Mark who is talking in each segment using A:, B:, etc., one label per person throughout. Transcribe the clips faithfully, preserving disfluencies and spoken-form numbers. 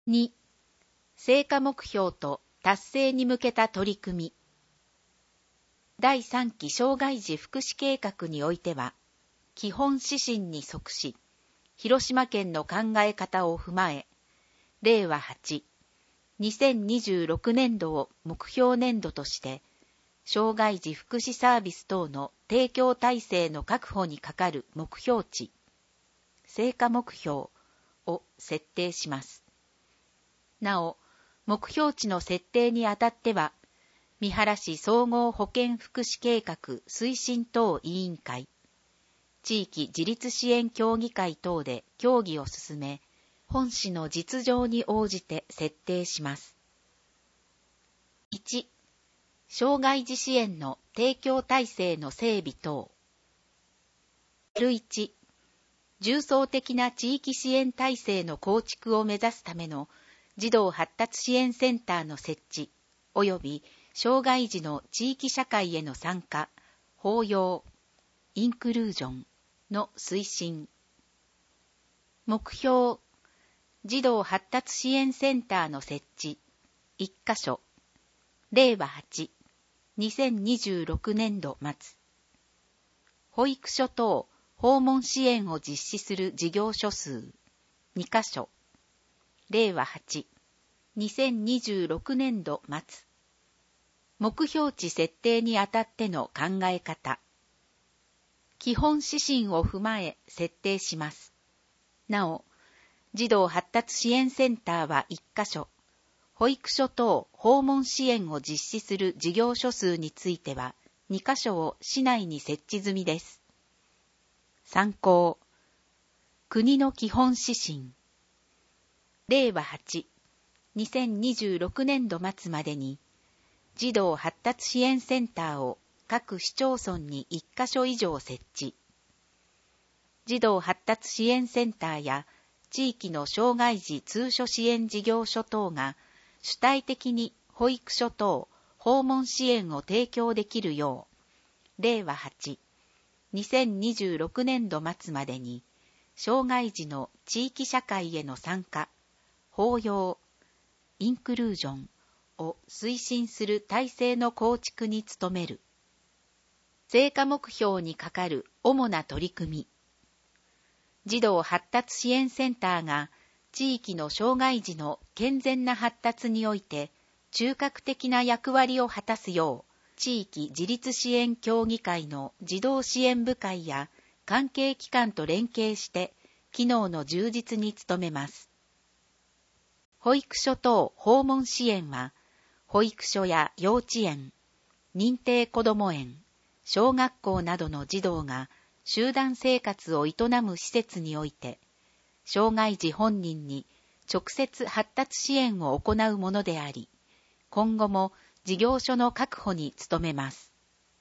A: に、成果目標と達成に向けた取り組み。だいさんき障害児福祉計画においては、基本指針に即し、広島県の考え方を踏まえ、れいわはち、にせんにじゅうろくねんどを目標年度として、障害児福祉サービス等の提供体制の確保にかかる目標値、成果目標を設定します。なお、目標値の設定にあたっては、三原市総合保健福祉計画推進等委員会、地域自立支援協議会等で協議を進め、本市の実情に応じて設定します。いち、障害児支援の提供体制の整備等。いち、重層的な地域支援体制の構築を目指すための児童発達支援センターの設置及び障害児の地域社会への参加、包容、インクルージョンの推進。目標、児童発達支援センターの設置、いっかしょ、れいわはち、にせんにじゅうろくねんど末。保育所等訪問支援を実施する事業所数、にかしょ、れいわはち、にせんにじゅうろくねんど末。目標値設定にあたっての考え方。基本指針を踏まえ設定します。なお、児童発達支援センターはいっかしょ、保育所等訪問支援を実施する事業所数についてはにかしょを市内に設置済みです。参考。国の基本指針。れいわはち、にせんにじゅうろくねんど末までに、児童発達支援センターを各市町村にいっかしょ以上設置。児童発達支援センターや地域の障害児通所支援事業所等が主体的に保育所等訪問支援を提供できるよう、れいわはち、にせんにじゅうろくねんど末までに障害児の地域社会への参加、包容、インクルージョンを推進する体制の構築に努める。成果目標にかかる主な取り組み。児童発達支援センターが地域の障害児の健全な発達において中核的な役割を果たすよう、地域自立支援協議会の児童支援部会や関係機関と連携して機能の充実に努めます。保育所等訪問支援は、保育所や幼稚園、認定こども園、小学校などの児童が集団生活を営む施設において、障害児本人に直接発達支援を行うものであり、今後も事業所の確保に努めます。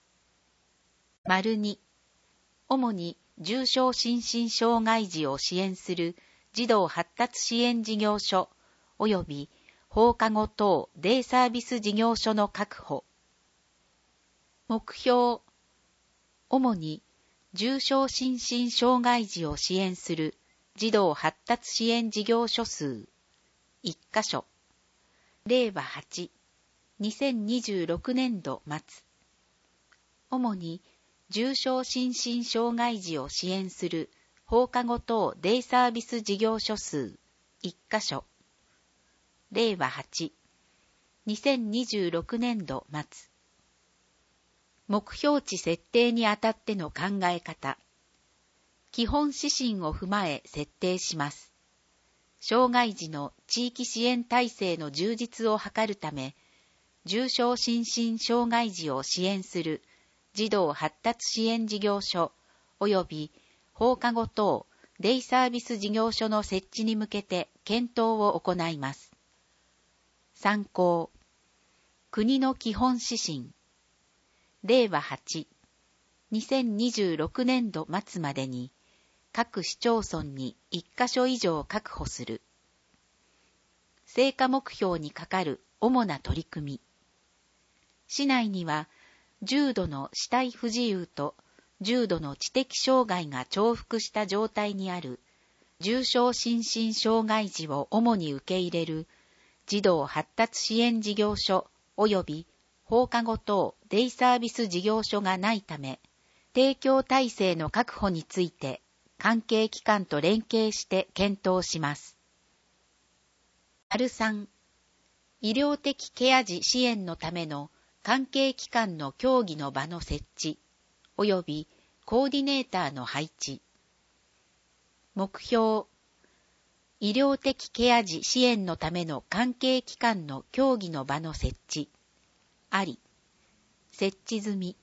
A: に、主に重症心身障害児を支援する児童発達支援事業所及び放課後等デイサービス事業所の確保。目標、主に重症心身障害児を支援する児童発達支援事業所数、いっかしょ、れいわはち、にせんにじゅうろくねんど末。主に重症心身障害児を支援する放課後等デイサービス事業所数、いっかしょ、れいわはち、にせんにじゅうろくねんど末。目標値設定にあたっての考え方。基本指針を踏まえ設定します。障害児の地域支援体制の充実を図るため、重症心身障害児を支援する児童発達支援事業所及び放課後等デイサービス事業所の設置に向けて検討を行います。参考。国の基本指針。れいわはち、にせんにじゅうろくねんど末までに各市町村にいっかしょ以上確保する。成果目標にかかる主な取り組み。市内には重度の肢体不自由と重度の知的障害が重複した状態にある重症心身障害児を主に受け入れる児童発達支援事業所及び放課後等デイサービス事業所がないため、提供体制の確保について関係機関と連携して検討します。さん、医療的ケア児支援のための関係機関の協議の場の設置、及びコーディネーターの配置。目標、医療的ケア児支援のための関係機関の協議の場の設置。あり、設置済み。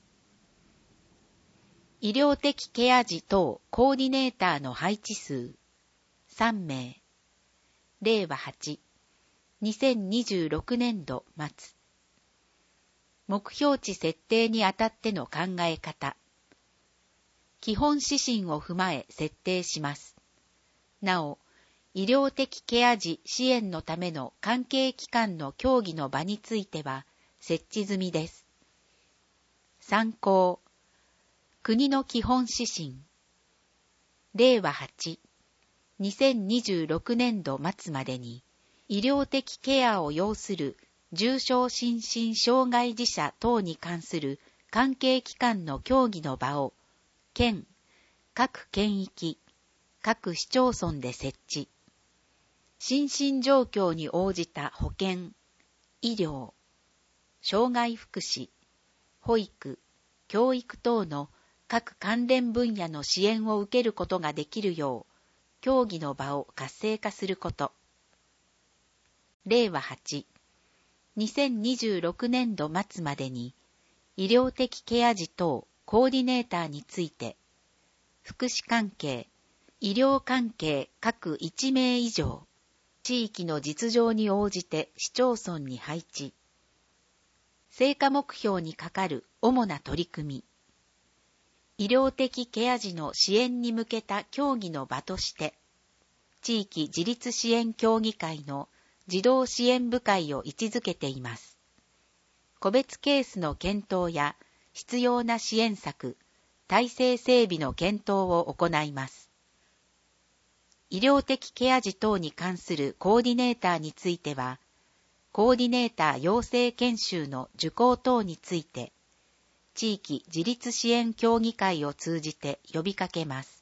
A: 医療的ケア児等コーディネーターの配置数、さんめい。れいわはち、にせんにじゅうろくねんど末。目標値設定にあたっての考え方。基本指針を踏まえ設定します。なお、医療的ケア児支援のための関係機関の協議の場については設置済みです。参考。国の基本指針。れいわはち、にせんにじゅうろくねんど末までに医療的ケアを要する重症心身障害児者等に関する関係機関の協議の場を県、各県域、各市町村で設置。心身状況に応じた保健、医療、障害福祉、保育、教育等の各関連分野の支援を受けることができるよう、協議の場を活性化すること。れいわはち、にせんにじゅうろくねんど末までに、医療的ケア児等コーディネーターについて、福祉関係、医療関係各いちめい以上、地域の実情に応じて市町村に配置。成果目標にかかる主な取り組み。医療的ケア児の支援に向けた協議の場として、地域自立支援協議会の児童支援部会を位置づけています。個別ケースの検討や必要な支援策、体制整備の検討を行います。医療的ケア児等に関するコーディネーターについては、コーディネーター養成研修の受講等について、地域自立支援協議会を通じて呼びかけます。